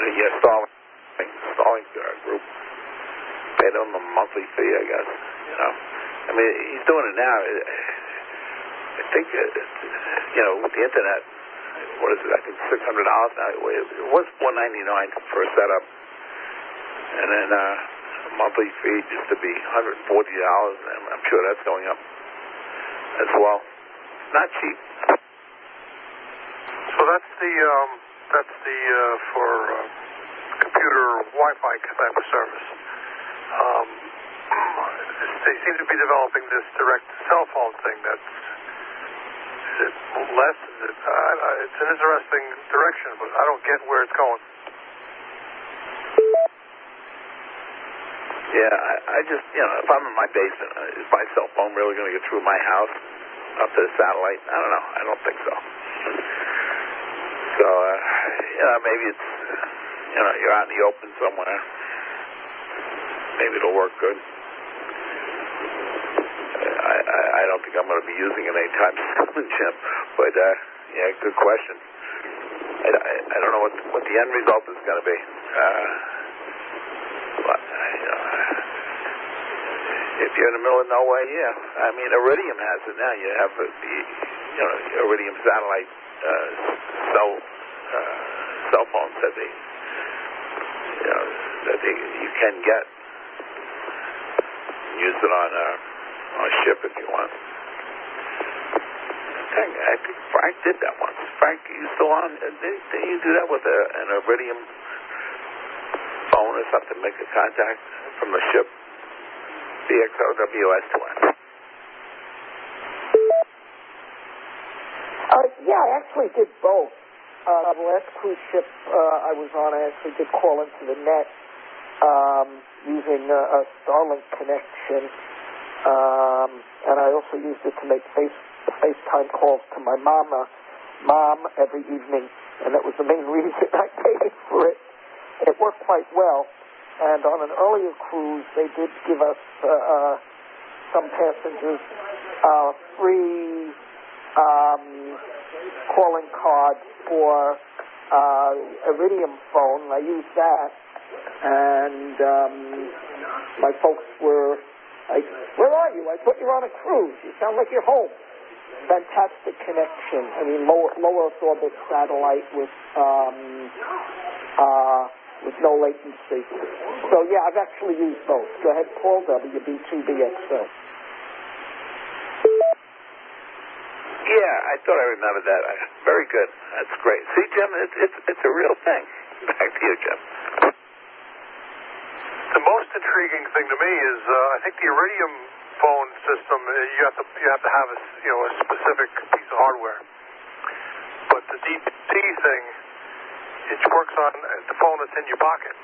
Starlink group. Paid him a monthly fee, I guess. You know, I mean, he's doing it now. I think, with the internet, what is it? I think $600 now. It was $499 for a setup, and then a monthly fee just to be $140. And I'm sure that's going up as well. Not cheap. So that's the for computer Wi-Fi type of service. They seem to be developing this direct cell phone thing. Is it less? It's an interesting direction, but I don't get where it's going. Yeah, I just, if I'm in my basement, is my cell phone really going to get through my house up to the satellite? I don't know. I don't think so. So, maybe it's, you're out in the open somewhere. Maybe it'll work good. I don't think I'm going to be using it anytime soon, Jim. But, good question. I don't know what the end result is going to be. But, if you're in the middle of nowhere, yeah. I mean, Iridium has it now. You have the Iridium satellite cell phones that you can get. Use it on a ship if you want. I think Frank did that once. Frank, you still on? Didn't you do that with an Iridium phone or something? Make a contact from the ship? BXOWS2N. Yeah, I actually did both. The last cruise ship I was on, I actually did call into the net using a Starlink connection, and I also used it to make FaceTime calls to my mom every evening, and that was the main reason I paid for it. It worked quite well, and on an earlier cruise, they did give us some passengers free calling card for Iridium phone. I used that, and my folks were like, "Where are you? I thought you were on a cruise. You sound like you're home." Fantastic connection. I mean, low Earth orbit satellite with no latency. So yeah, I've actually used both. Go ahead, Paul. WB2BXO. Yeah, I thought I remembered that. Very good. That's great. See, Jim, it's a real thing. Back to you, Jim. The most intriguing thing to me is I think the Iridium phone system. You have to have a specific piece of hardware. But the DT thing, it works on the phone that's in your pocket.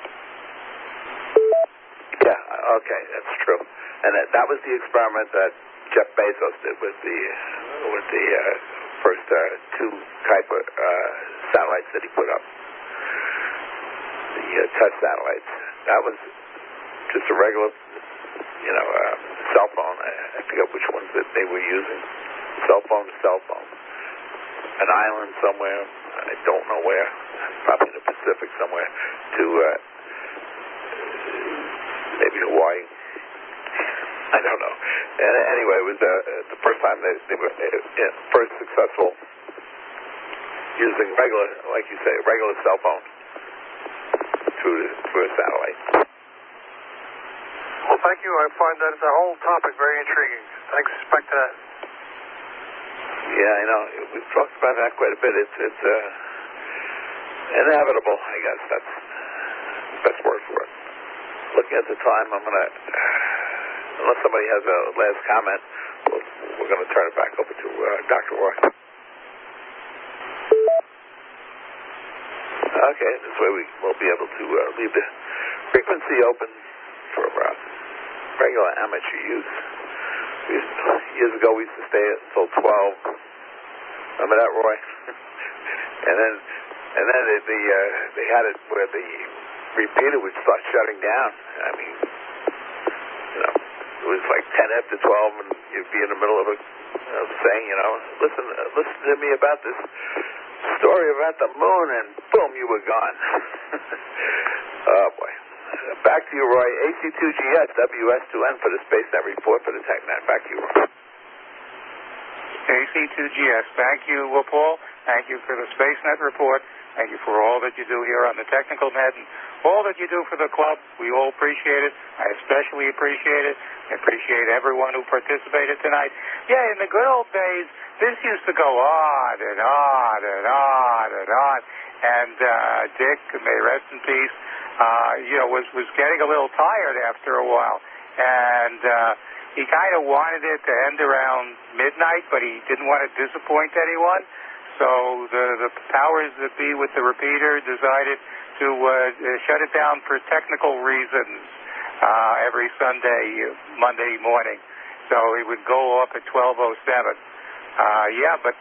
Yeah. Okay, that's true. And that was the experiment that Jeff Bezos did with the first two type of satellites that he put up, the touch satellites. That was just a regular, cell phone. I forget which ones that they were using. Cell phone to cell phone. An island somewhere, I don't know where, probably in the Pacific somewhere, to maybe Hawaii. I don't know. Anyway, it was the first time they were first successful using regular, like you say, regular cell phone through a satellite. Well, thank you. I find that the whole topic very intriguing. Thanks back to that. Yeah, I know. We've talked about that quite a bit. It's inevitable, I guess. That's the best word for it. Looking at the time, I'm going to... Unless somebody has a last comment, we're going to turn it back over to Dr. Roy. Okay, this way we will be able to leave the frequency open for regular amateur use. Years ago, we used to stay until 12. Remember that, Roy? and then they had it where the repeater would start shutting down. I mean, it was like 10 after 12, and you'd be in the middle of saying, listen to me about this story about the moon, and boom, you were gone. Oh, boy. Back to you, Roy. AC2GS, WS2N for the SpaceNet report for the TechNet. Back to you, Roy. AC2GS, thank you, Paul. Thank you for the SpaceNet report. Thank you for all that you do here on the Technical Net and all that you do for the club. We all appreciate it. I especially appreciate it. I appreciate everyone who participated tonight. Yeah, in the good old days, this used to go on and on and on and on. And Dick, may rest in peace, was getting a little tired after a while. And he kind of wanted it to end around midnight, but he didn't want to disappoint anyone. So the powers that be with the repeater decided to shut it down for technical reasons every Monday morning. So it would go off at 12:07. Yeah, but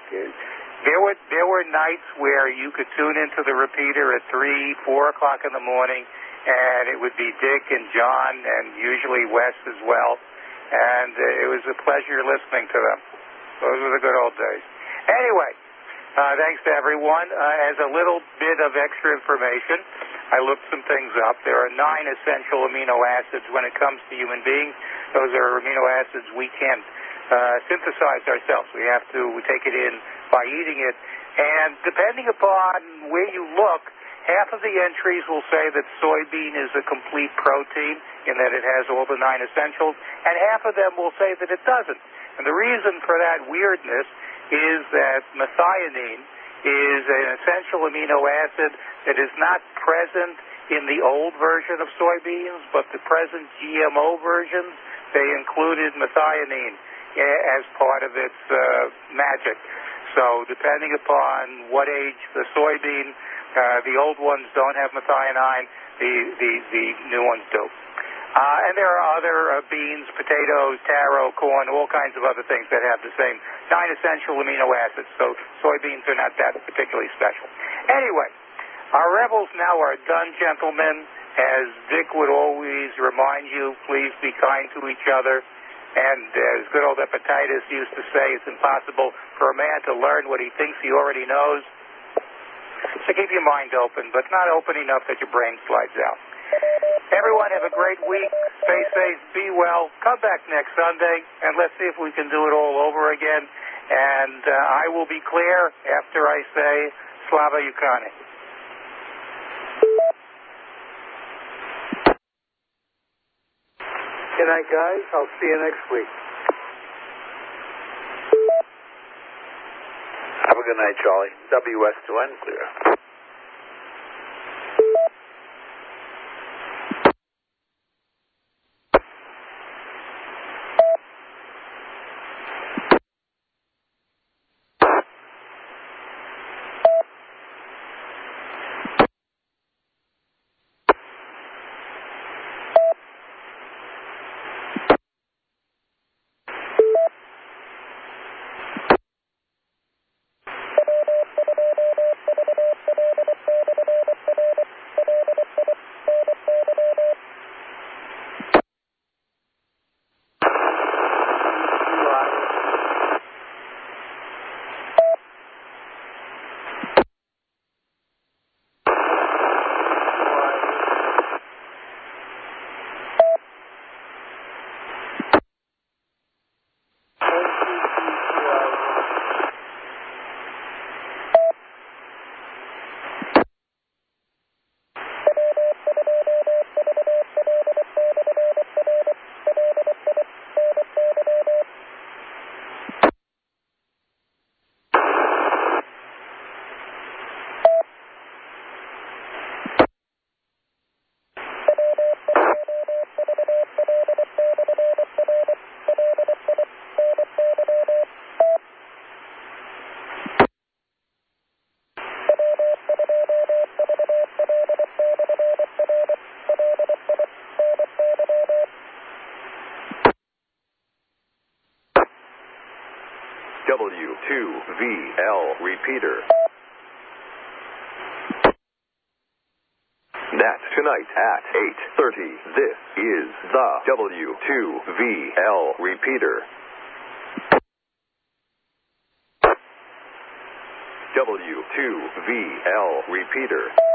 there were nights where you could tune into the repeater at 3, 4 o'clock in the morning, and it would be Dick and John and usually Wes as well. And it was a pleasure listening to them. Those were the good old days. Anyway, thanks to everyone. As a little bit of extra information, I looked some things up. There are 9 essential amino acids when it comes to human beings. Those are amino acids we can't synthesize ourselves. We have to take it in by eating it. And depending upon where you look, half of the entries will say that soybean is a complete protein in that it has all the 9 essentials, and half of them will say that it doesn't. And the reason for that weirdness is that methionine is an essential amino acid that is not present in the old version of soybeans, but the present GMO versions, they included methionine as part of its magic. So depending upon what age the soybean, the old ones don't have methionine, the new ones do. And there are other beans, potatoes, taro, corn, all kinds of other things that have the same 9 essential amino acids. So soybeans are not that particularly special. Anyway, our rebels now are done, gentlemen. As Dick would always remind you, please be kind to each other. And as good old Epictetus used to say, it's impossible for a man to learn what he thinks he already knows. So keep your mind open, but not open enough that your brain slides out. Everyone have a great week. Stay safe. Be well. Come back next Sunday, and let's see if we can do it all over again. And I will be clear after I say Slava Ukraini. Good night, guys. I'll see you next week. Have a good night, Charlie. WS2N clear. W2VL repeater. Net tonight at 8:30. This is the W2VL repeater. W2VL repeater.